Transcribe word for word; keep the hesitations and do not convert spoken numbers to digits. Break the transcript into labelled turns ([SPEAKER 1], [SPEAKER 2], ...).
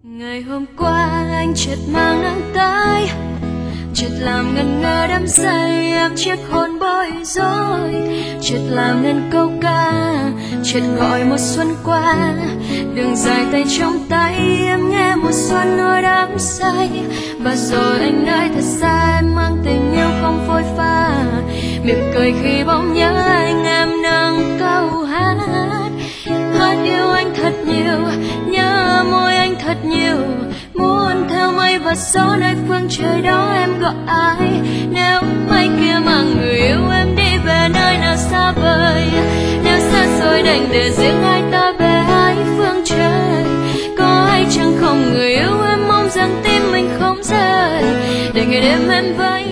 [SPEAKER 1] Ngày hôm qua anh chợt mang nắng tới, chợt làm ngần ngơ đắm say em chiếc hôn bối rối, chợt làm nên câu ca, chợt gọi một xuân qua. Đường dài tay trong tay em nghe mùa xuân nỗi đắm say, và rồi anh nói thật xa em mang tình yêu không phôi pha. Mỉm cười khi bỗng nhớ anh em nâng câu hát, hát yêu anh thật nhiều, nhớ môi anh thật nhiều, muốn theo mây và gió nơi phương trời đó em gọi ai. Nếu mây kia mang người yêu em đi về nơi nào xa vời, nếu xa xôi đành để riêng hai ta về hai phương trời. Có ai chẳng không người yêu em mong rằng tim mình không rời, để ngày đêm em với